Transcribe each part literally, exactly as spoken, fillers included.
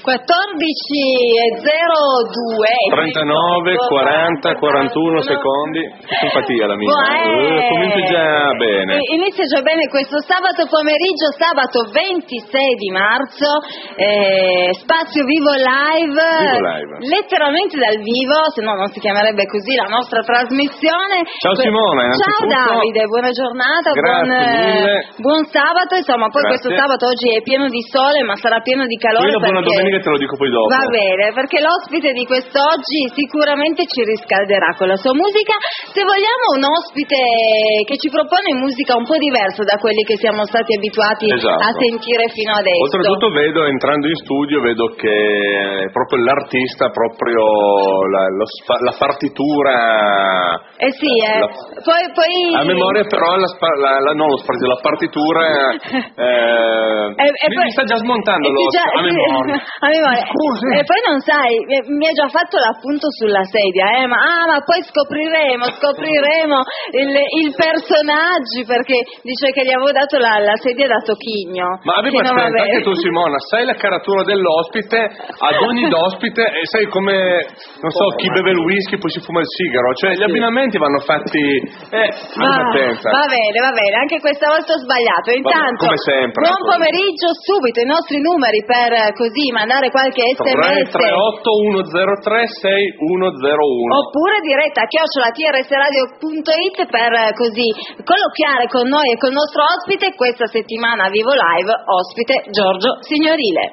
quattordici e zero due trentanove, quaranta, quarantuno secondi. Che simpatia la mia. Uh, comincia già bene. Inizia già bene questo sabato pomeriggio, sabato ventisei di marzo, eh, Spazio Vivo Live, Vivo Live, letteralmente dal vivo, se no non si chiamerebbe così la nostra trasmissione. Ciao Simona, ciao Davide, buona giornata, buon, mille. buon sabato, insomma poi Grazie. questo sabato oggi è pieno di sole ma sarà pieno di calore. Poi la buona perché... domenica te lo dico poi dopo. Va bene, perché l'ospite di quest'oggi sicuramente ci riscalderà con la sua musica. Se vogliamo un ospite che ci propone musica un po' diversa da quelli che siamo stati abituati esatto. a sentire fino adesso. Oltretutto vedo, entrando in studio, vedo che è proprio l'artista, proprio la, lo, la partitura. Eh sì, eh. La, poi, poi... a memoria però la, la, la, no, lo spazio, la partitura eh, e, e mi, poi, mi sta già smontando lo, già, a memoria. a memoria. Scusi. E poi non sai, mi ha già fatto l'appunto sulla sedia, eh, ma, ah, ma poi scopriremo, scopriremo il, il personaggio, perché dice che gli avevo dato la, la sedia da Tocchigno. Ma abbi pazienza, anche tu Simona, sai la caratura dell'ospite, ad ogni d'ospite, e sai come, non so, chi beve il whisky poi si fuma il sigaro, cioè gli abbinamenti vanno fatti, eh, va, pazienza. Va bene, va bene, anche questa volta ho sbagliato. Intanto, come sempre, buon pomeriggio, subito i nostri numeri per così mandare qualche sms. tre tre otto uno zero tre sei uno zero uno oppure diretta a chiocciola t r s radio punto it per così colloquiare con noi e col nostro ospite questa settimana a Vivo Live, ospite Giorgio Signorile.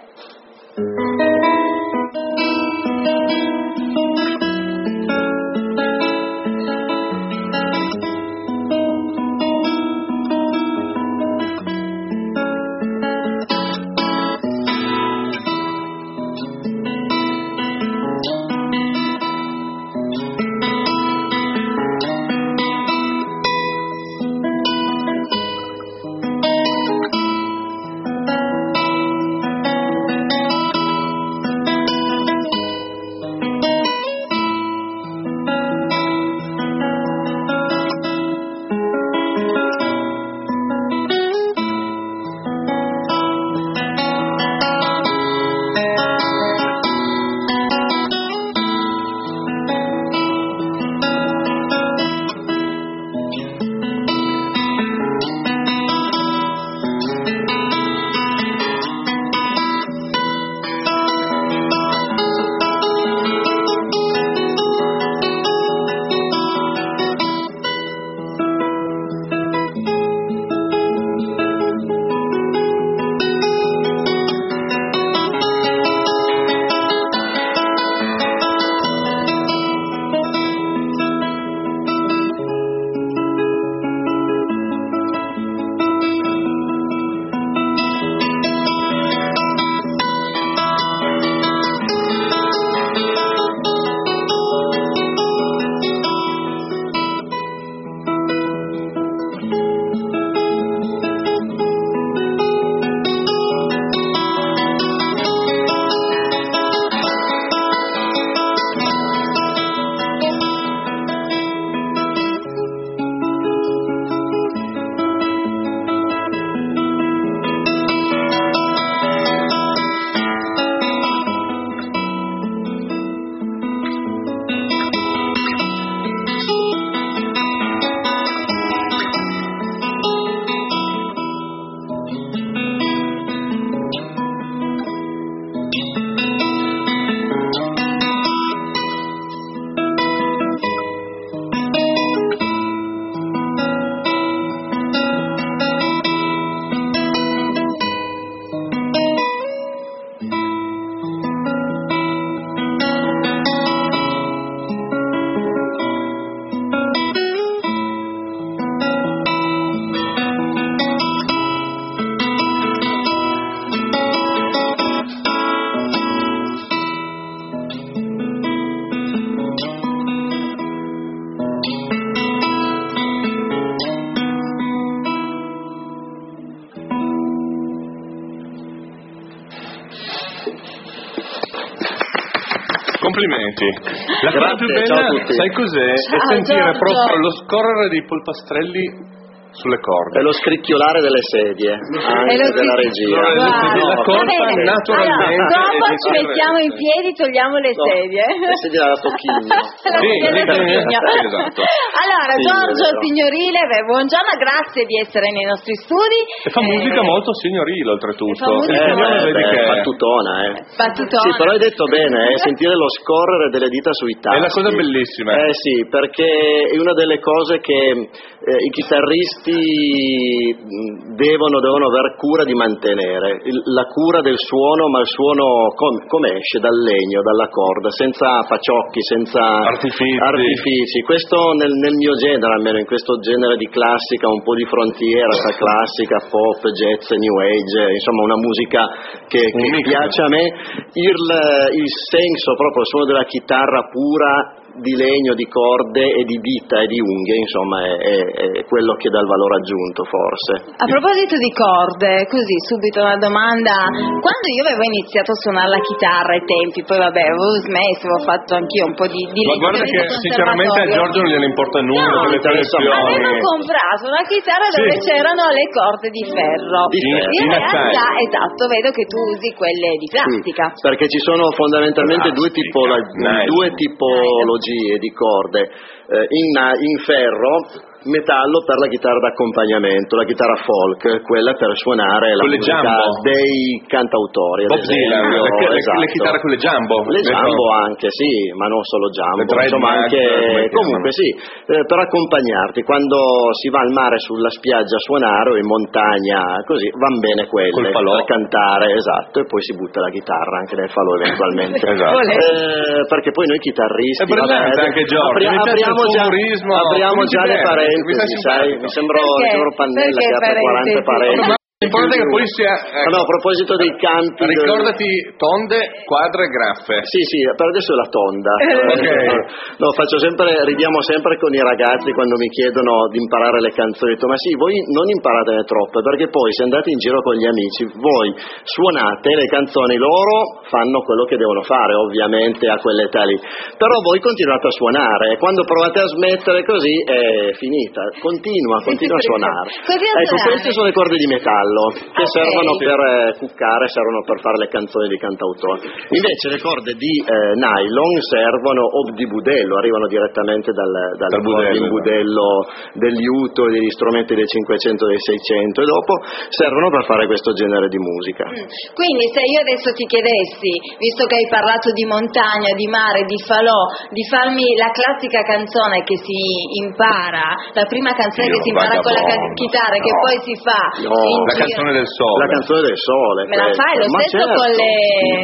Complimenti. La cosa Grazie, più bella, ciao a tutti. sai cos'è? Ciao, è sentire Giorgio. proprio lo scorrere dei polpastrelli sulle corde. È lo scricchiolare delle sedie, anche lo della scri- regia. Wow. No, La colpa Va bene. naturalmente Allora, dopo è di ci mettiamo in piedi, togliamo le No, sedie. le sedie da tocchino. La Sì, sedia da sì, tocchino. sì, esatto. Allora, Sì, Giorgio è vero. Signorile, beh, buongiorno, grazie di essere nei nostri studi. E fa Eh, musica molto signorile oltretutto. fa musica Il signore Eh, vedi beh, che battutona, eh. battutona. Sì, però hai detto bene, eh, sentire lo scorrere delle dita sui tasti. è la cosa bellissima. Eh sì, perché è una delle cose che eh, i chitarristi mh, devono, devono aver cura di mantenere, Il- la cura del suono, ma il suono com- come esce dal legno, dalla corda, senza paciocchi, senza Artifizi. artifici. Questo nel, nel mio genere, almeno in questo genere di classica, un po' di frontiera tra classica, pop, jazz, new age, insomma una musica che, che Un mix. piace a me, il, il senso proprio, il suono della chitarra pura di legno, di corde e di dita e di unghie, insomma è, è, è quello che dà il valore aggiunto forse. A proposito di corde, così subito una domanda. Quando io avevo iniziato a suonare la chitarra ai tempi, poi vabbè, avevo smesso, avevo fatto anch'io un po' di, di Ma guarda lezioni che di sinceramente a conservatorio. Giorgio non gliene importa nulla No, delle tue interessa- lezioni. Avevo comprato una chitarra dove Sì. c'erano le corde di ferro. Di ferro. In In realtà, acciaio. esatto, vedo che tu usi quelle di plastica. Sì, perché ci sono fondamentalmente due, Plastica, tipolo- nylon. due tipologie di corde, eh, in, in ferro, metallo per la chitarra d'accompagnamento, la chitarra folk, quella per suonare la Quelle musica jumbo. dei cantautori, ad Bob Dylan, esempio. le, le- Esatto. le chitarre quelle jumbo. Le jumbo anche, sì, ma non solo jumbo, Le dread insomma mag, anche, come comunque sì, eh, per accompagnarti quando si va al mare sulla spiaggia a suonare o in montagna, così van bene quelle Col falò. per cantare, esatto, e poi si butta la chitarra anche nel falò eventualmente. Esatto. Eh, perché poi noi chitarristi È brillante vabbè, anche Giorgio, apri- mi piace apriamo il già, umorismo, apriamo come già ti le piace? parentesi, Mi stai sai, simpatico. mi sembro, Perché? mi sembro Pannella Perché che apre quaranta parentesi? parentesi. Ma l'importante è che poi sia... ecco. No, a proposito dei campi del- Ricordati tonde, quadre e graffe. Sì, sì, per adesso è la tonda. Ok. No, faccio sempre, ridiamo sempre con i ragazzi quando mi chiedono di imparare le canzoni. Ho detto, ma sì, voi non imparatene troppe, perché poi se andate in giro con gli amici, voi suonate le canzoni, loro fanno quello che devono fare, ovviamente a quell'età lì. Però voi continuate a suonare, e quando provate a smettere così è finita. Continua, continua a suonare. Continua a Ecco, suonare. queste sono le corde di metallo che Ok. servono per eh, cuccare, servono per fare le canzoni di cantautori. Invece le corde di eh, nylon servono o di budello, arrivano direttamente dal, dalle Dal corde budello, in budello del liuto e degli strumenti del cinquecento e del seicento, e dopo servono per fare questo genere di musica. Mm. Quindi se io adesso ti chiedessi, visto che hai parlato di montagna, di mare, di falò, di farmi la classica canzone che si impara, la prima canzone Io, che si impara con la ca- vagabondo. chitarra, che No. poi si fa No. in La giro. canzone del sole. La canzone del sole. Me la questa. fai lo Ma stesso certo. con le...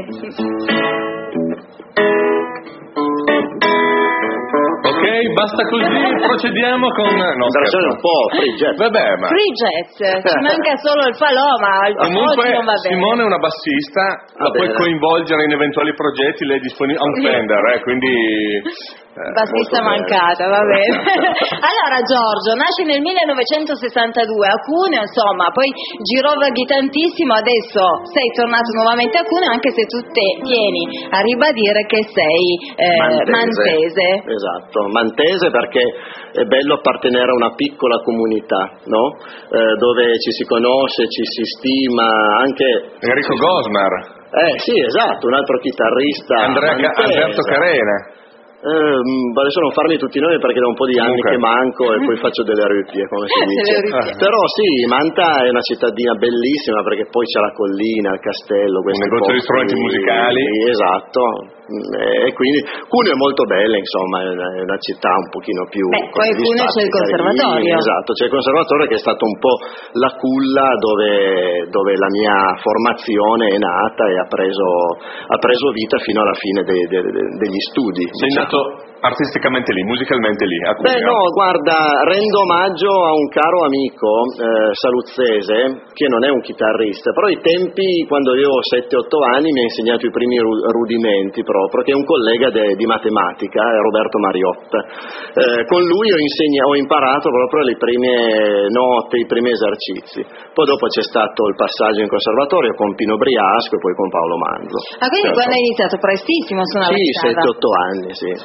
Ok, basta così, procediamo con... No, Versione scherzo. un po' free jazz. Vabbè, ma... Free jazz, ci manca solo il falò, ma il Comunque oggi non va bene. Simone è una bassista, la Va puoi bene. coinvolgere in eventuali progetti, lei è disponibile a un Fender, eh, quindi... eh, Bassista molto bene. mancata, va bene. Allora Giorgio, nasce nel millenovecentosessantadue a Cuneo, insomma, poi girovaghi tantissimo, adesso sei tornato nuovamente a Cuneo, anche se tu te tieni a ribadire che sei eh, mantese. Esatto, mantese perché è bello appartenere a una piccola comunità, no? Eh, dove ci si conosce, ci si stima, anche... Enrico Gosmar, Eh sì, esatto, un altro chitarrista Andrea Ca- mantese. Alberto Carena. Ehm, adesso non farmi tutti i nomi perché da un po' di anni Comunque. che manco e poi faccio delle ripie, come si Delle dice. ripie. Però sì, Manta è una cittadina bellissima perché poi c'è la collina, il castello, questi negozio di posti- strumenti musicali. Esatto. E quindi Cuneo è molto bella, insomma, è una, è una città un pochino più... Beh, poi a di Cuneo spazi c'è il carini. conservatorio. Esatto, c'è il conservatorio che è stato un po' la culla dove, dove la mia formazione è nata e ha preso, ha preso vita fino alla fine de- de- de- degli studi. Sei diciamo. nato artisticamente lì, musicalmente lì, a Cuneo. Beh no, guarda, rendo omaggio a un caro amico eh, saluzzese che non è un chitarrista, però ai tempi quando avevo sette otto anni mi ha insegnato i primi ru- rudimenti proprio, che è un collega de- di matematica, è Roberto Mariotta. Eh, con lui ho, insegna- ho imparato proprio le prime note, i primi esercizi. Poi dopo c'è stato il passaggio in conservatorio con Pino Briasco e poi con Paolo Manzo. Ah, quindi Certo. quando hai iniziato prestissimo a suonare Sì, la chitarra? sette otto anni, sì. Mm,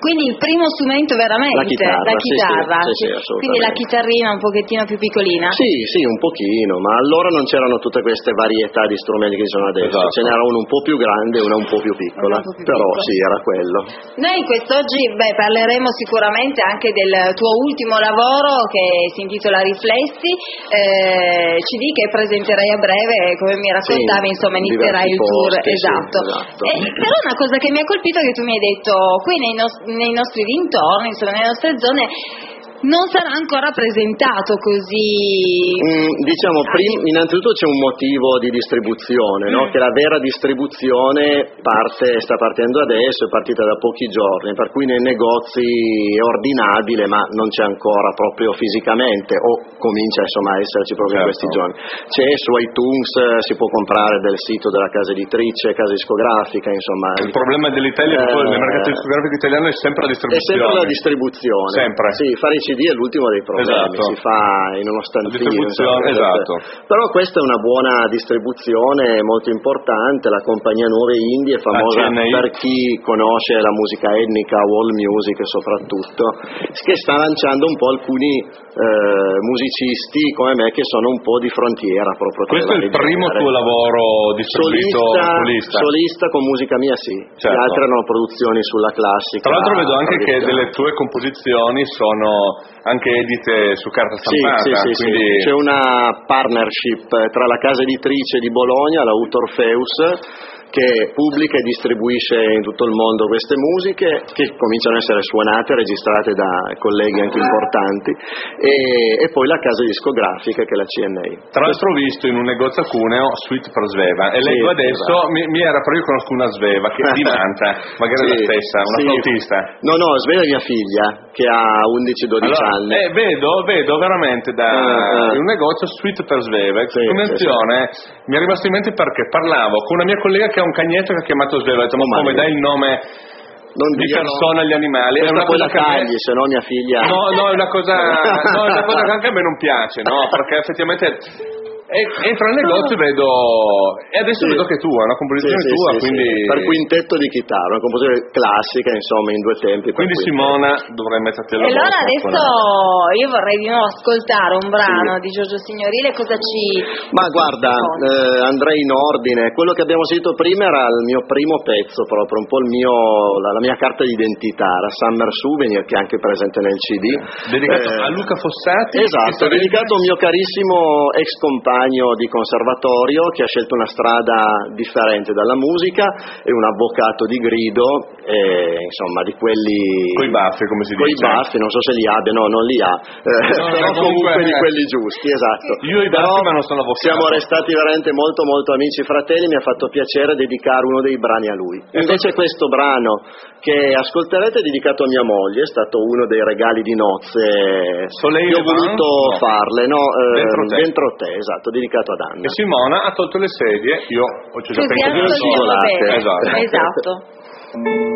quindi il primo strumento veramente, la chitarra, la chitarra. Sì, sì, sì, quindi la chitarrina un pochettino più piccolina. Sì, sì, un pochino, ma allora non c'erano tutte queste varietà di strumenti che ci sono adesso, esatto. Ce n'era uno un po' più grande e uno un po' più piccola, po più però piccola. sì, era quello. Noi quest'oggi beh, parleremo sicuramente anche del tuo ultimo lavoro che si intitola Riflessi, eh, C D che presenterai a breve, come mi raccontavi, Sì, insomma inizierai il posti, tour, sì, esatto. esatto. Eh, però una cosa che mi ha colpito è che tu mi hai detto, qui nei, nos- nei nostri dintorni, insomma nelle nostre zone, non sarà ancora presentato così. Mm, diciamo, prim- innanzitutto c'è un motivo di distribuzione, no? Mm. Che la vera distribuzione parte, sta partendo adesso, è partita da pochi giorni, per cui nei negozi è ordinabile, ma non c'è ancora proprio fisicamente, o comincia insomma a esserci proprio certo. in questi giorni. C'è su iTunes, si può comprare del sito della casa editrice, casa discografica, insomma. Il problema dell'Italia, eh, nel mercato discografico italiano è sempre la È distribuzione. sempre la distribuzione. Sempre. Sì, fare i C D è l'ultimo dei problemi, Esatto. si fa in uno stantino. La distribuzione, insomma, esatto. Però questa è una buona distribuzione molto importante, la compagnia Nuove Indie è famosa C N I. per chi conosce la musica etnica, world music soprattutto, che sta lanciando un po' alcuni eh, musicisti come me che sono un po' di frontiera proprio. Questo è il primo genere. tuo lavoro distribuito solista, solista? solista con musica mia sì, Certo. le altre erano produzioni sulla classica. Tra l'altro vedo anche che tradizionale. delle tue composizioni sono anche edite su carta Sì, stampata, sì, sì, quindi sì. C'è una partnership tra la casa editrice di Bologna, la Utorfeus, che pubblica e distribuisce in tutto il mondo queste musiche che cominciano a essere suonate, registrate da colleghi anche importanti, e, e poi la casa discografica che è la C N I. tra l'altro ho visto in un negozio a Cuneo Suite per Sveva e Sì, leggo adesso, esatto. mi, mi era però io conosco una Sveva che è di Manta, magari è Sì, la stessa, una sì. flautista. No, no, Sveva è mia figlia che ha undici dodici Allora, anni. eh, vedo, vedo veramente da Ah, ah. in un negozio Suite per Sveva, Sì, convenzione, mi è rimasto in mente perché parlavo con una mia collega che ha un cagnetto che ha chiamato Sveva, ho detto, ma Oh, come Maria. dai il nome Non di dirlo. persona agli animali? È Questa una poi cosa la che a me- tagli, se no mia figlia. No, no, è una cosa, no, è una cosa che anche a me non piace, no, perché effettivamente e- entro nel negozio e vedo, e adesso Sì. vedo che è tua, una composizione Sì, sì, tua, sì, quindi sì. Per quintetto di chitarra, una composizione classica, insomma, in due tempi. per quindi quintetto. Simona dovrei metterti alla E allora bocca, adesso suonare. io vorrei di nuovo ascoltare un brano Sì. di Giorgio Signorile, cosa ci... Ma guarda, eh, andrei in ordine. Quello che abbiamo sentito prima era il mio primo pezzo, proprio un po' il mio, la, la mia carta d'identità, la Summer Souvenir, che è anche presente nel C D. Dedicato Eh, a Luca Fossati. che Esatto, sarebbe- dedicato a un mio carissimo ex compagno di conservatorio che ha scelto una strada differente dalla musica, è un avvocato di grido, e, insomma di quelli Coi baffi, come si coi dice. baffi, non so se li abbia, no, non li ha, eh, No, no, però comunque, comunque di eh. quelli giusti, esatto. Io i Però baffi, ma non sono avvocato. siamo restati veramente molto molto amici fratelli, mi ha fatto piacere dedicare uno dei brani a lui. Invece questo brano che ascolterete è dedicato a mia moglie, è stato uno dei regali di nozze Soleil che ho Levant? voluto No. farle, no? Eh, Dentro te. dentro te, esatto, dedicato ad Anna. E Simona ha tolto le sedie, io ho ceduto Così in ascoltiamo Isolate. bene. Esatto. Esatto.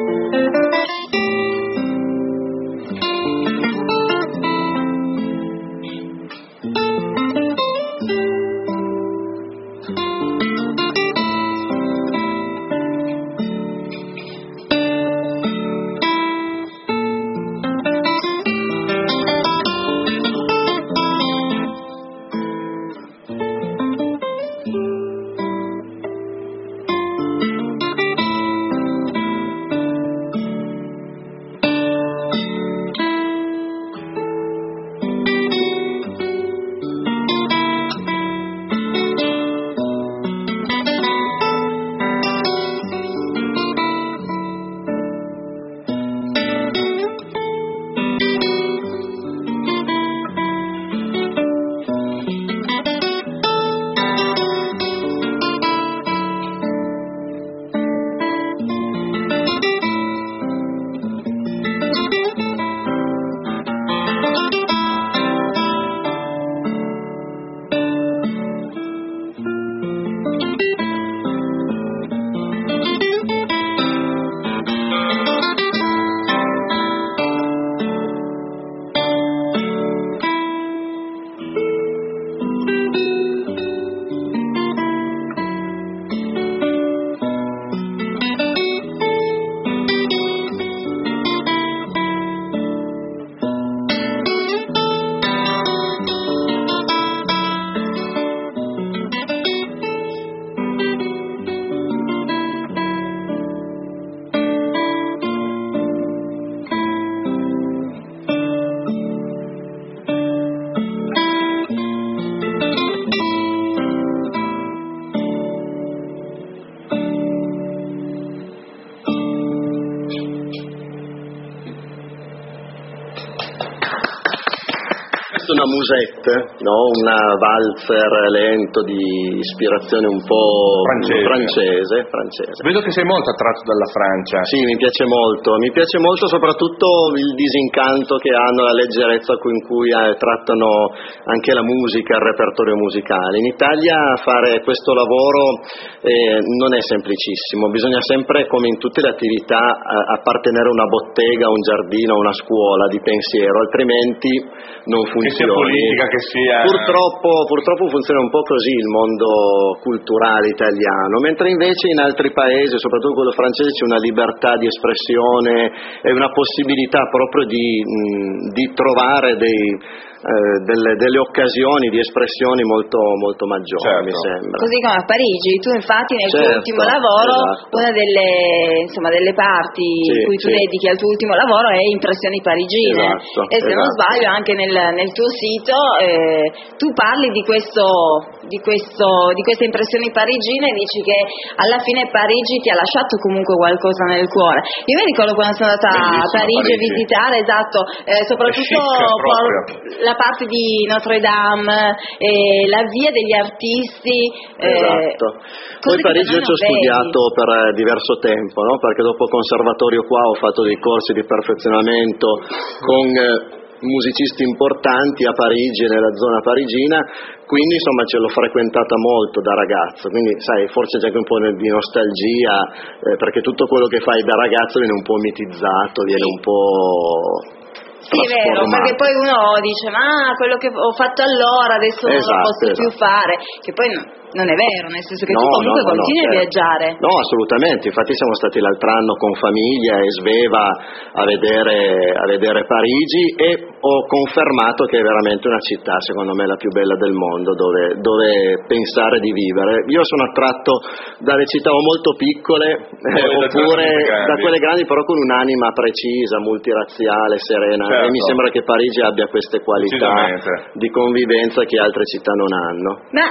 una musette, no? Una valzer lento di ispirazione un po' francese. francese, francese. Vedo che sei molto attratto dalla Francia. Sì, mi piace molto, mi piace molto soprattutto il disincanto che hanno, la leggerezza con cui eh, trattano anche la musica, il repertorio musicale. In Italia fare questo lavoro eh, non è semplicissimo, bisogna sempre, come in tutte le attività, eh, appartenere a una bottega, un giardino, una scuola di pensiero, altrimenti non funziona. Che sia politica, che sia... Purtroppo, purtroppo funziona un po' così il mondo culturale italiano, mentre invece in altri paesi, soprattutto quello francese, c'è una libertà di espressione e una possibilità proprio di, mh, di trovare dei... Eh, delle, delle occasioni di espressioni molto, molto maggiori, certo. mi sembra. Così come a Parigi, tu infatti nel Certo, tuo ultimo lavoro, esatto. una delle, insomma, delle parti Sì, in cui tu sì. dedichi al tuo ultimo lavoro è impressioni parigine, Esatto, e se non esatto. sbaglio anche nel, nel tuo sito eh, tu parli di questo, di questo, di queste impressioni parigine, e dici che alla fine Parigi ti ha lasciato comunque qualcosa nel cuore. Io mi ricordo quando sono andata a Bellissima Parigi a Parigi. visitare, esatto, eh, soprattutto chic, proprio. la parte di Notre Dame, eh, la via degli artisti. Esatto. Eh, Poi Parigi io ci ho vedi. studiato per eh, diverso tempo, no? Perché dopo il conservatorio qua ho fatto dei corsi di perfezionamento con eh, musicisti importanti a Parigi e nella zona parigina, quindi insomma ce l'ho frequentata molto da ragazzo, quindi sai, forse c'è anche un po' di nostalgia, eh, perché tutto quello che fai da ragazzo viene un po' mitizzato, viene un po'... Sì, è vero, perché poi uno dice ma quello che ho fatto allora adesso non Esatto, lo posso esatto. più fare, che poi no, non è vero, nel senso che No, tu comunque no, no, continui no, a certo. viaggiare. No, assolutamente, infatti siamo stati l'altro anno con famiglia e Sveva a vedere, a vedere Parigi, e ho confermato che è veramente una città, secondo me, la più bella del mondo dove, dove pensare di vivere. Io sono attratto dalle città o molto piccole eh, oppure da quelle grandi, però con un'anima precisa, multirazziale, serena, certo. E mi sembra che Parigi abbia queste qualità di convivenza che altre città non hanno. Ma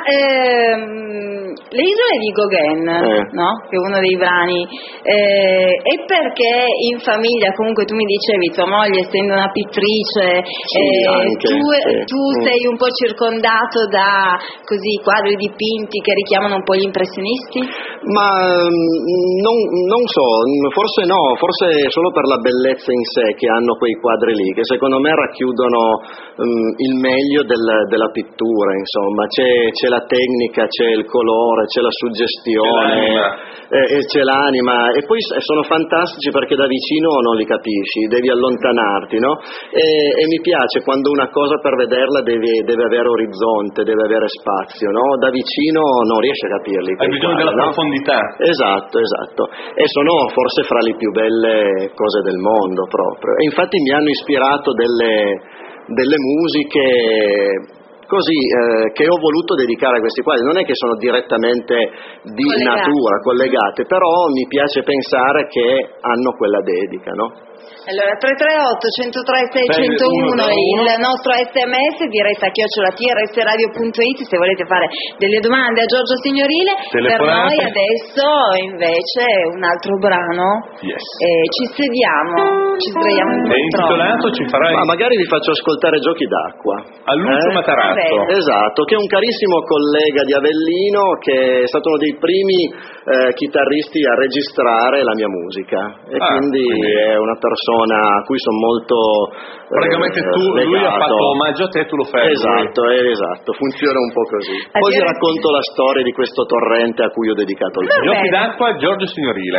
ehm, le isole di Gauguin, Eh. no? Che è uno dei brani, eh, è perché in famiglia, comunque tu mi dicevi, tua moglie essendo una pittrice, Sì, eh, anche, tu, sì. tu Mm. sei un po' circondato da così quadri dipinti che richiamano un po' gli impressionisti? Ma mm, non, non so, forse no, forse solo per la bellezza in sé che hanno quei quadri lì, che secondo me racchiudono um, il meglio del, della pittura, insomma, c'è, c'è la tecnica, c'è il colore, c'è la suggestione, e, e c'è l'anima, e poi sono fantastici perché da vicino non li capisci, devi allontanarti, no? E, e mi piace quando una cosa per vederla deve, deve avere orizzonte, deve avere spazio, no? Da vicino non riesci a capirli. Hai bisogno della no? profondità. Esatto, esatto. E sono forse fra le più belle cose del mondo proprio. E infatti mi hanno ispirato delle, delle musiche così eh, che ho voluto dedicare a questi quadri. Non è che sono direttamente di Collegate. natura, collegate, però mi piace pensare che hanno quella dedica, no? Allora, tre tre otto, uno zero tre, sei zero uno è il nostro sms, diretta chiocciola t r s radio punto it, se volete fare delle domande a Giorgio Signorile. Per Telefonate. noi adesso invece un altro brano. Yes. Eh, ci sediamo, ci sdraiamo in È poltrona. intitolato, ci farai Ma magari vi faccio ascoltare Giochi d'acqua. a Lucio Eh? Matarazzo. Vabbè. Esatto, che è un carissimo collega di Avellino, che è stato uno dei primi eh, chitarristi a registrare la mia musica, e Ah, quindi, quindi- è una persona a cui sono molto eh, Praticamente tu, lui ha legato. fatto omaggio a te, tu lo fai a lui. Esatto, eh, esatto, funziona un po' così. Poi vi Addio- racconto la storia di questo torrente a cui ho dedicato il Va film. Giochi bene. d'acqua, Giorgio Signorile.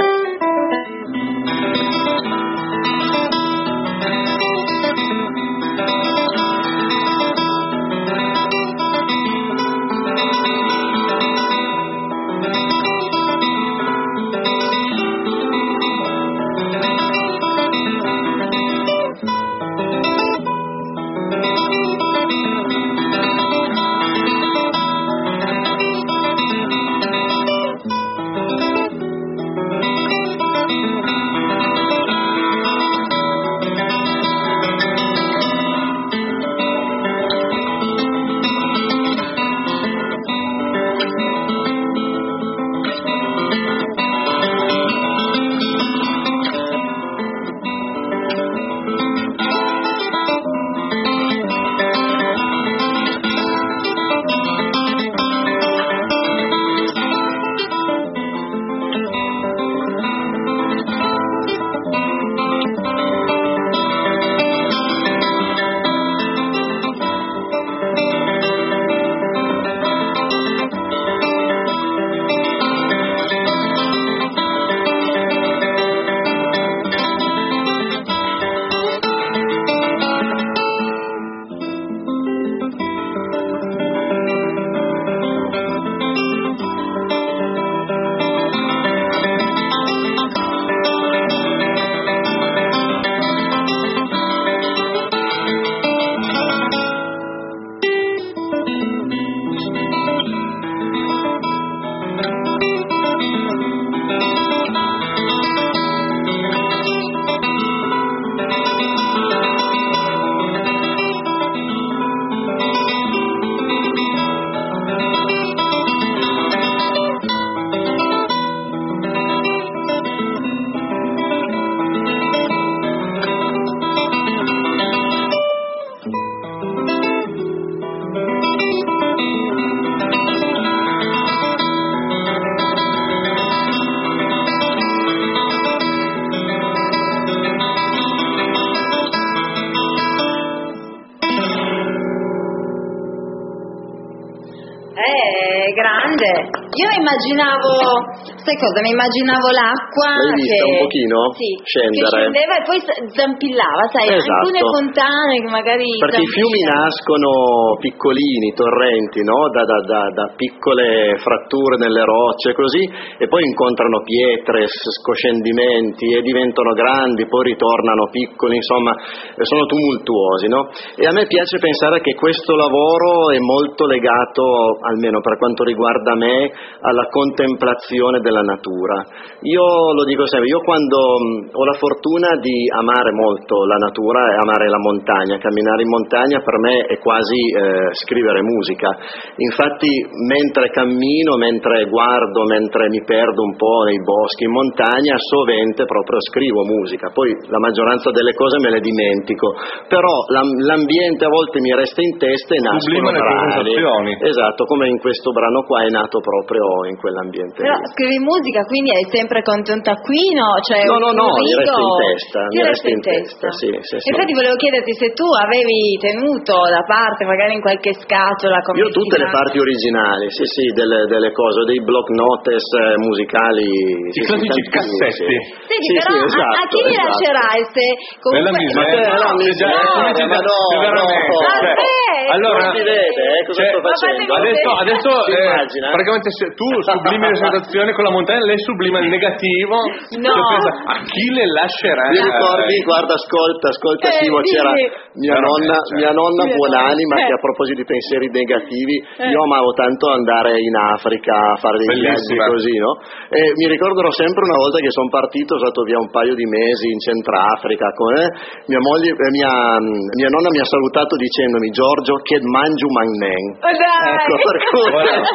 dire, io immaginavo, sai cosa, mi immaginavo l'acqua L'hai vista che, un pochino? sì, Scendere. che scendeva e poi zampillava, sai, Esatto. alcune fontane che magari Perché i fiumi nascono piccolini, torrenti, no? da, da, da, da piccole fratture nelle rocce così, e poi incontrano pietre, scoscendimenti e diventano grandi, poi ritornano piccoli, insomma sono tumultuosi, no? E a me piace pensare che questo lavoro è molto legato, almeno per quanto riguarda me, alla contemplazione della natura. Io lo dico sempre, io quando mh, ho la fortuna di amare molto la natura e amare la montagna, camminare in montagna per me è quasi eh, scrivere musica. Infatti mentre cammino, mentre guardo, mentre mi perdo un po' nei boschi in montagna, sovente proprio scrivo musica, poi la maggioranza delle cose me le dimentico, però l'am- l'ambiente a volte mi resta in testa e nascono Sublima le brani. sensazioni. Esatto, come in questo brano qua è nato proprio in quell'ambiente Però lì. scrivi musica, quindi hai sempre con te un taccuino? Cioè No, no, un no, mi rigo? resta in testa, Ti mi resta resta in in testa, sì, sì, sì. Infatti volevo chiederti se tu avevi tenuto da parte, magari in qualche scatola, come Io tutte si le fa? parti originali, sì sì, delle, delle cose, dei block notes eh, musicali. I sì, classici sì, cassetti. Senti, Sì, però sì, a- a, esatto, chi li esatto. lascerai se Bella comunque... miseria. Ma No, che già, miseria, cominci ma già- no, veramente, no. cioè, Vabbè, allora, non si vede, eh, cosa cioè, sto ma facendo? fatemi adesso, adesso Si eh, immagina? praticamente se tu sublimi le sensazioni con la montagna, lei sublima il negativo. No. Cioè, pensa, a chi le lascerà? Mi ricordi, guarda, ascolta, ascolta Eh, Simo, c'era dimmi. mia nonna, Veramente. mia nonna Mia buonanima nonna. che Eh. a proposito di pensieri negativi, Eh. io amavo tanto andare in Africa a fare dei viaggi Bellissima. così, no? E mi ricorderò sempre una volta che sono partito, sono stato via un paio di mesi in Centrafrica con eh, mia moglie, eh, mia, mia nonna mi ha salutato dicendomi: Giorgio, che mangiu magnen. Oh, dai. Ecco, per cui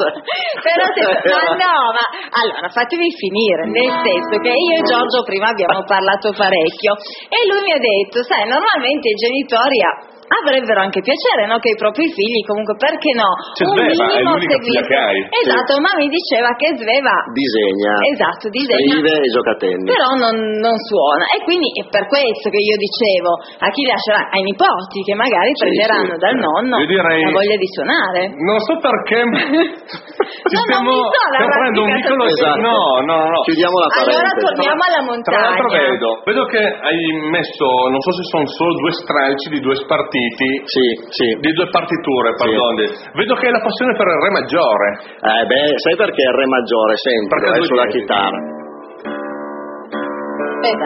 Però se, ma no, ma allora fatemi finire, nel senso che io e Giorgio prima abbiamo parlato parecchio e lui mi ha detto, sai, normalmente i genitori a- avrebbero anche piacere, no, che i propri figli comunque, perché no, C'è un Sveva, è minimo l'unica figlia seguito. che hai. Esatto, ma mi diceva che Sveva disegna, esatto, disegna, scrive e gioca a tennis. però non, non suona, e quindi è per questo che io dicevo a chi lascerà, ai nipoti che magari Sì, prenderanno sì. dal nonno Io direi- la voglia di suonare. Non so perché ma ci No, stiamo non mi so stiamo prendendo un l'arrampicata vicolo. Esatto. No, no, no. Chiudiamo la Allora parentesi. torniamo alla Tra l'altro montagna. vedo, vedo che hai messo, non so se sono solo due stralci di due spartiti, Sì, sì. di due partiture, Sì. pardon. Vedo che hai la passione per il re maggiore. Eh beh, sai perché il re maggiore? Senti, Perché è due sulla dieci. chitarra. Aspetta.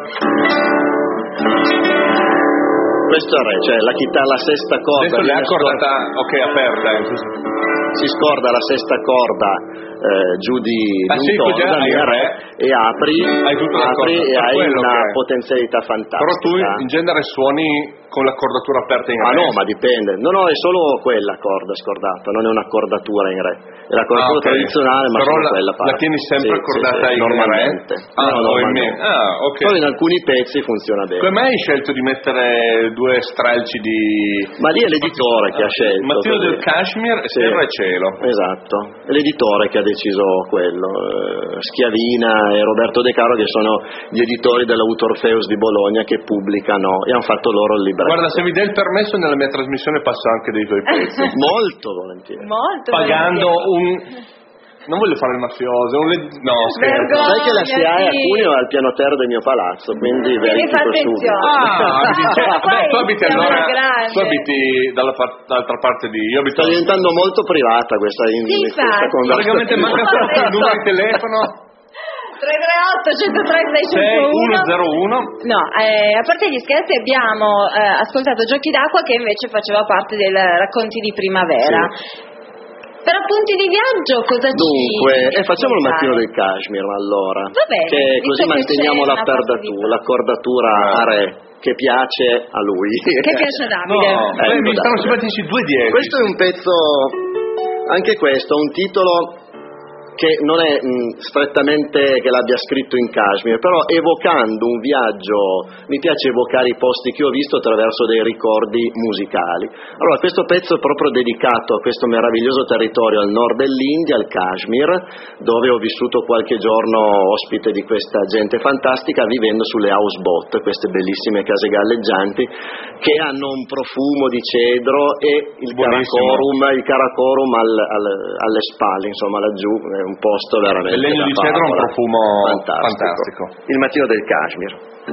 Questo è il re, cioè la chitarra, la sesta corda. Adesso l'hai viene accordata, ok, aperta. scor- si scorda la sesta corda eh, giù di, Ah, di sì, un tu già tono, hai il re. e apri, Hai tutta la apri corda, e per hai quello una che- potenzialità Però tu fantastica. in genere suoni con la cordatura aperta in Ah re. no, ma dipende. No, no, è solo quella corda scordata, non è una cordatura in re. È la cordatura Ah, ok. tradizionale, ma Però solo la- quella la parte. tieni sempre Sì, accordata sì, sì, in normalmente. re? Ah, No, o in normalmente. me. Ah, ok. Solo in alcuni pezzi funziona bene. Come mai hai scelto di mettere due stralci di... Ma lì è l'editore che ha scelto. Mattino così. del Kashmir, Sì. terra e cielo. Esatto, è l'editore che ha deciso quello. Eh, Schiavina e Roberto De Caro, che sono gli editori dell'Autorfeus di Bologna, che pubblicano e hanno fatto loro il libretto. Guarda, se mi dai il permesso nella mia trasmissione passo anche dei tuoi pezzi. Molto volentieri. Molto Pagando volentieri. un... Non voglio fare il mafioso, un leg- no scherzo. Vergogna. Sai che la S I A è a sì. Cuneo al piano terra del mio palazzo, quindi Quindi fa verifico subito. attenzione. Ah, abiti- cioè, Poi beh, tu abiti siamo allora, grandi. tu abiti dalla par- dall'altra parte di... Io abito... Sta diventando molto privata questa, in, Sì, questa infatti. Praticamente conversazione. manca solo il numero di telefono. tre tre otto uno zero tre sei sei zero uno uno. zero uno. No, eh, a parte gli scherzi abbiamo eh, ascoltato Giochi d'acqua, che invece faceva parte dei racconti di primavera. Per appunti di viaggio cosa ci... Dunque, eh, facciamo il ci mattino fai? del Kashmir allora, Va bene, che visto così che manteniamo c'è la, una perdatu- possibilità. l'accordatura a re, che piace a lui. Che piace a No, Davide. eh, mi Ecco, stanno dai. simpatici due dieci. Questo è un pezzo, anche questo, un titolo che non è mh, strettamente che l'abbia scritto in Kashmir, però evocando un viaggio, mi piace evocare i posti che ho visto attraverso dei ricordi musicali. Allora questo pezzo è proprio dedicato a questo meraviglioso territorio al nord dell'India, al Kashmir, dove ho vissuto qualche giorno ospite di questa gente fantastica, vivendo sulle houseboat, queste bellissime case galleggianti che hanno un profumo di cedro e il Karakorum, il Karakorum al, al, alle spalle, insomma laggiù è un posto veramente il legno da di cedro ha un favola. profumo fantastico. fantastico. Il mattino del Kashmir.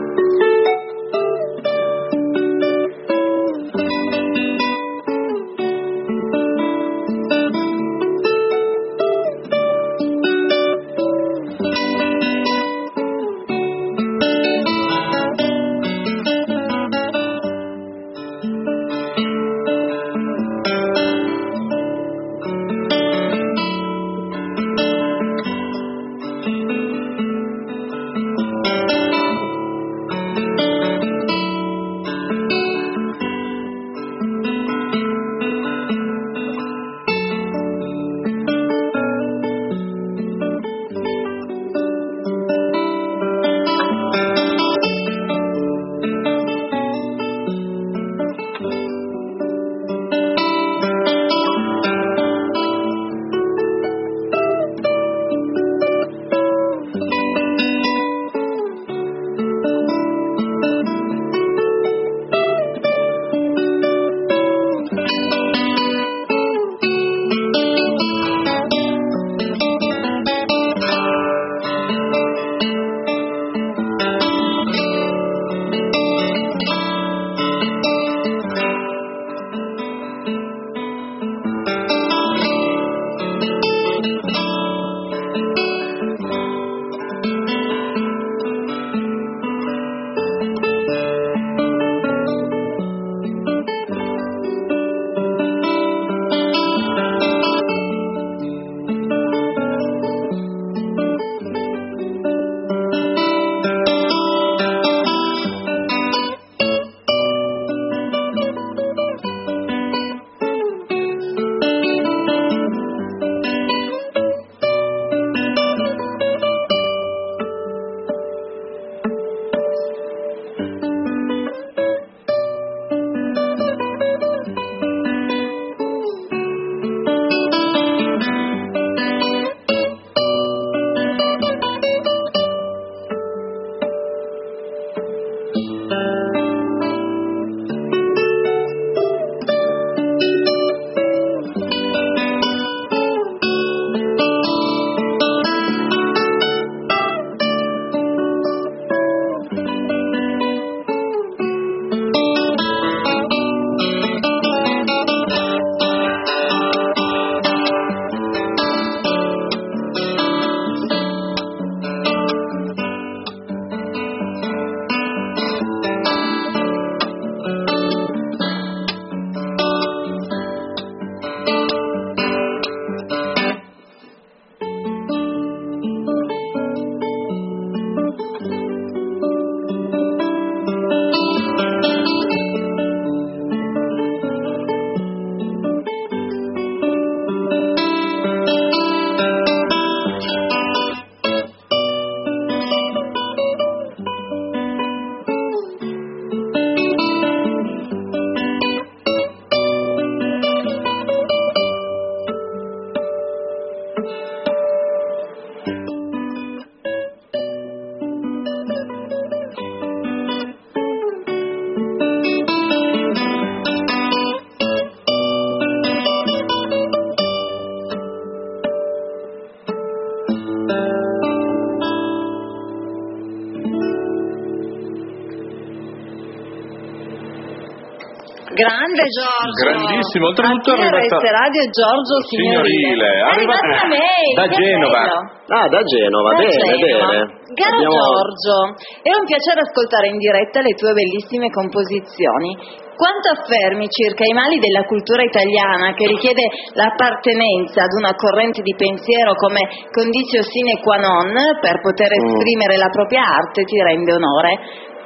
Grande Giorgio, grandissimo, oltretutto è arrivata Radio Giorgio Signorile, Signorile. è arrivata da me da Genova. Ah, da Genova, da bene, Genova. bene. Caro Abbiamo... Giorgio, è un piacere ascoltare in diretta le tue bellissime composizioni. Quanto affermi circa i mali della cultura italiana, che richiede l'appartenenza ad una corrente di pensiero come conditio sine qua non per poter esprimere mm. la propria arte, ti rende onore?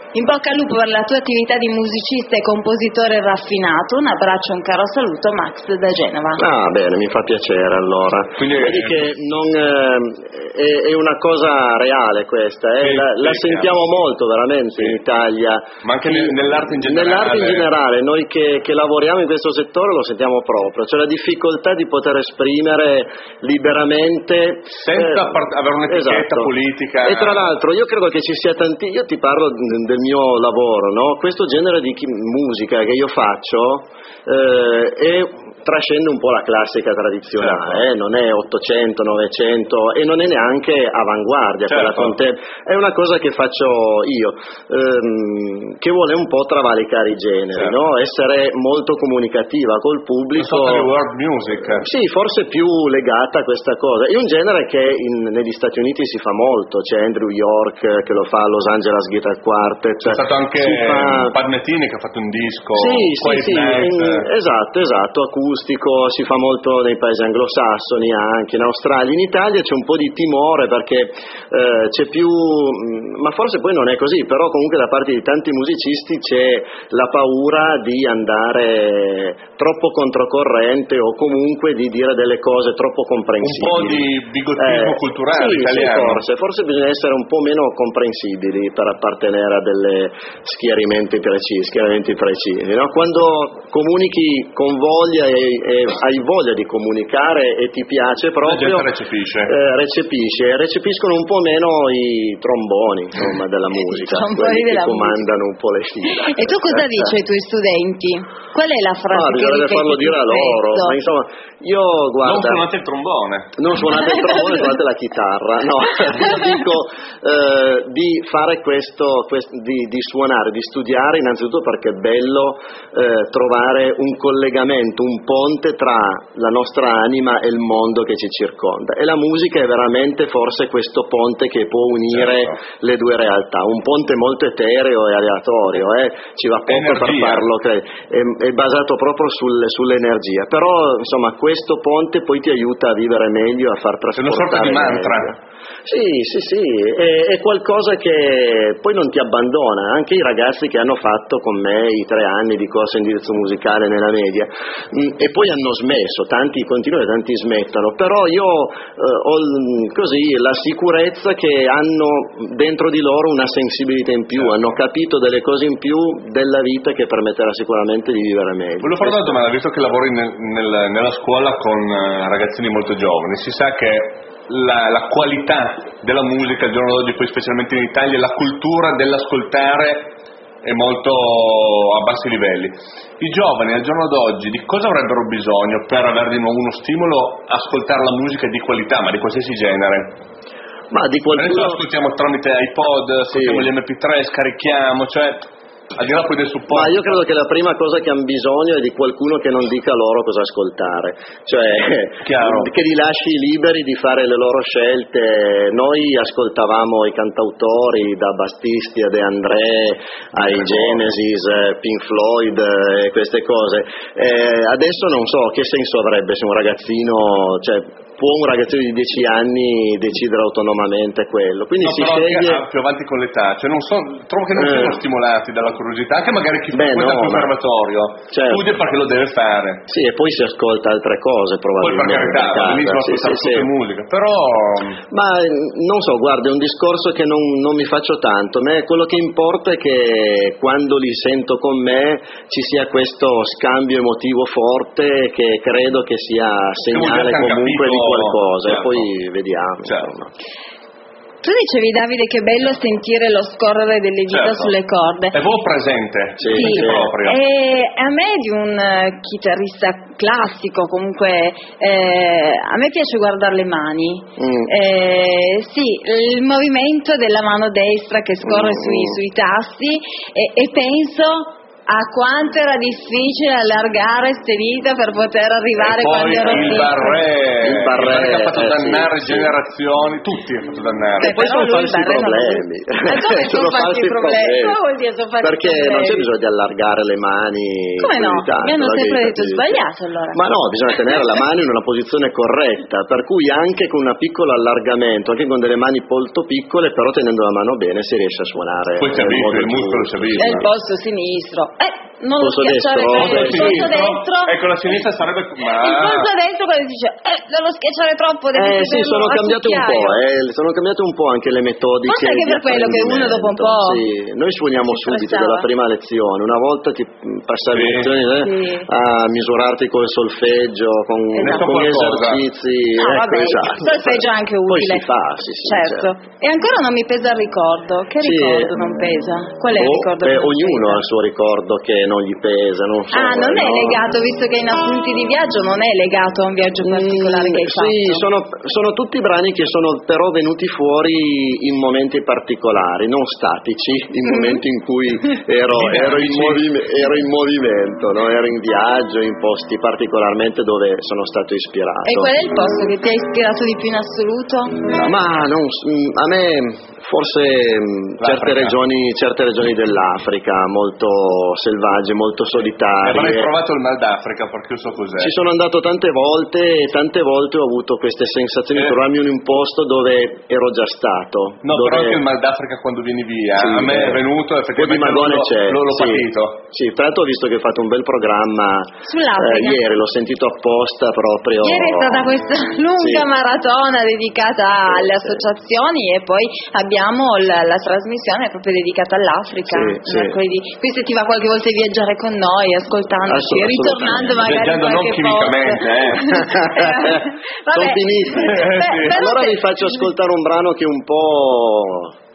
In bocca al lupo per la tua attività di musicista e compositore raffinato. Un abbraccio, un caro saluto, Max da Genova. Ah, bene, mi fa piacere allora. Quindi vedi che non, eh, è, è una cosa reale questa, eh? Sì, la, sì, la sentiamo chiaro. molto veramente Sì. in Italia. Ma anche nel- nell'arte in generale. Nell'arte in generale, noi che, che lavoriamo in questo settore lo sentiamo proprio, cioè la difficoltà di poter esprimere liberamente senza eh, part- avere un'etichetta esatto. politica. E tra l'altro io credo che ci sia tanti, io ti parlo d- del mio lavoro, no? Questo genere di chi- musica che io faccio eh, è trascende un po' la classica tradizionale, eh? Non è ottocento, novecento e non è neanche avanguardia, Certo. quella contem- è una cosa che faccio io, ehm, che vuole un po' travalicare i generi, Certo. no? Essere molto comunicativa col pubblico. Non so, per il world music. Sì, forse più legata a questa cosa. È un genere che in- negli Stati Uniti si fa molto, c'è Andrew York che lo fa a Los Angeles Guitar Quartet. C'è stato anche si fa... Pat Metheny che ha fatto un disco. Sì, sì, Quiet sì, Night. in- esatto, esatto, acustico, si fa molto nei paesi anglosassoni, anche in Australia. In Italia c'è un po' di timore perché eh, c'è più, mh, ma forse poi non è così, però comunque da parte di tanti musicisti c'è la paura di andare troppo controcorrente o comunque di dire delle cose troppo Un comprensibili. po' di bigottismo Eh, culturale sì, italiano. sì, forse, forse bisogna essere un po' meno comprensibili per appartenere a delle schieramenti precisi, schieramenti precisi, no? Quando comunichi con voglia e, e hai voglia di comunicare e ti piace proprio, La gente recepisce. eh, recepisce, recepiscono un po' meno i tromboni, insomma, della musica, tromboni quelli che della comandano un po' le fila. E tu cosa dici ai tuoi studenti? Qual è la frase Ah, che bisognerebbe ripeti farlo più dire a loro, spesso? ma insomma, io Non guarda... suonate il trombone. Non suonate il trombone, suonate la chitarra. No, io dico eh, di fare questo, quest- di, di suonare, di studiare innanzitutto perché è bello eh, trovare un collegamento, un ponte tra la nostra anima e il mondo che ci circonda. E la musica è veramente forse questo ponte che può unire Certo. le due realtà. Un ponte molto etereo e aleatorio, eh? Ci va poco per Energia. farlo, okay? è, è basato proprio sul- sull'energia. Però insomma questo ponte poi ti aiuta a vivere meglio, a far È una trasportare sorta di mantra. meglio. Sì, sì, sì, è, è qualcosa che poi non ti abbandona. Anche i ragazzi che hanno fatto con me i tre anni di corso indirizzo musicale nella media mh, e poi hanno smesso, tanti continuano e tanti smettono, però io eh, ho l- così la sicurezza che hanno dentro di loro una sensibilità in più, hanno capito delle cose in più della vita che permetterà sicuramente di vivere meglio. Volevo fare una domanda, visto che lavori nel- nel- nella scuola con eh, ragazzini molto giovani, si sa che la, la qualità della musica al giorno d'oggi, poi specialmente in Italia, la cultura dell'ascoltare è molto a bassi livelli. I giovani al giorno d'oggi di cosa avrebbero bisogno per avere di nuovo uno stimolo a ascoltare la musica di qualità, ma di qualsiasi genere? Ma di Adesso qualcuno... ascoltiamo tramite iPod, ascoltiamo Sì. gli emme pi tre, scarichiamo, cioè al di là poi del supporto. Ma io credo che la prima cosa che hanno bisogno è di qualcuno che non dica loro cosa ascoltare, cioè Chiaro. che li lasci liberi di fare le loro scelte. Noi ascoltavamo i cantautori da Battisti a De André ai Genesis, eh, Pink Floyd e queste cose. Eh, adesso non so che senso avrebbe se un ragazzino, cioè può un ragazzino di dieci anni decidere autonomamente quello, quindi No, si però sceglie... anche più avanti con l'età, cioè non so, trovo che non Eh. siano stimolati dalla curiosità, anche magari chi Beh, frequenta no, il ma- conservatorio Certo. studia perché lo deve fare. Sì, e poi si ascolta altre cose Poi per probabilmente. carità, a va casa. benissimo Sì, ascoltare sì, tutte sì. musica, però Ma eh, non so, guarda, è un discorso che non, non mi faccio tanto. A me quello che importa è che quando li sento con me ci sia questo scambio emotivo forte che credo che sia segnale vuol dire che han comunque capito, di qualcosa, certo. e poi vediamo. Certo. Insomma. Tu dicevi, Davide, che è bello sentire lo scorrere delle dita certo. sulle corde. È proprio presente, Sì, senti sì. proprio. E a me di un eh, chitarrista classico, comunque, eh, a me piace guardare le mani. Mm. Eh, sì, il movimento della mano destra che scorre Mm. sui, sui tasti e, e penso a quanto era difficile allargare ste dita per poter arrivare e poi quando ero il piccola. barré, il barré che ha fatto eh, dannare sì, generazioni, sì. Tutti ha fatto dannare. E poi però sono lui falsi il barré non lo problemi. Ma come sono falsi problemi? Come vuol dire sono falsi Perché problemi? non c'è bisogno di allargare le mani. Come no? Tanto, Mi hanno no? sempre Che- detto che- sbagliato allora. Ma no, bisogna tenere la mano in una posizione corretta, per cui anche con un piccolo allargamento, anche con delle mani molto piccole, però tenendo la mano bene si riesce a suonare. Poi si nel abitui, modo il muscolo si giusto. abitua. È il polso sinistro. Eh, non lo Polso schiacciare destro? troppo. Il Polso polso sinistro? destro. Ecco, la sinistra sarebbe... Ma... Il polso destro quando si dice eh, non lo schiacciare troppo, devi Eh sì, tenerlo sono a cambiate un po', cucchiaio. eh, sono cambiate un po' anche le metodiche. Forse anche di per quello che uno dopo un po' apprendimento. Sì, noi suoniamo si subito stressava. dalla prima lezione, una volta ti passavi Sì. lezioni eh, Sì. a misurarti col solfeggio, con, Ne so con gli qualcosa. esercizi. No, ecco, vabbè, esatto. il solfeggio è anche Poi utile. si fa, sì, sì, certo. E ancora non mi pesa il ricordo. Che Sì, ricordo non pesa? Qual è il oh, ricordo beh, che non ognuno pesa? ha il suo ricordo che non gli pesa, non so. Ah, non eh, è no? legato, visto che in appunti di viaggio non è legato a un viaggio particolare che hai Mm, sì, fatto. sono, sono tutti brani che sono però venuti fuori in momenti particolari, non statici, in Mm. momenti in cui ero, ero, in, movi- ero in movimento, no? Ero in viaggio, in posti particolarmente dove sono stato ispirato. E qual è il posto che ti ha ispirato di più in assoluto? Ma non, mm, a me forse mm, certe L'Africa. regioni, certe regioni dell'Africa molto selvagge, molto E avrei solitarie. provato il mal d'Africa perché io so cos'è. Ci sono andato tante volte e tante volte ho avuto queste sensazioni di Eh. trovarmi in un posto dove ero già stato. No, dove... però anche il mal d'Africa quando vieni via, Sì, a me è eh. venuto Un po' di effettivamente magone l'ho, c'è. l'ho, l'ho sì. patito. Sì, tra l'altro ho visto che hai fatto un bel programma Sull'Africa. eh, ieri, l'ho sentito apposta proprio. Ieri è stata questa lunga Sì. maratona dedicata alle Sì. associazioni e poi abbiamo la, la trasmissione proprio dedicata all'Africa. Sì, sì. mercoledì. Qui se ti va qualche volta di viaggiare con noi, ascoltandoci, Assolut- ritornando magari in Viaggiando non qualche chimicamente, posto. Sono Vabbè, finiti. beh, però Allora se- vi faccio ascoltare un brano che un po'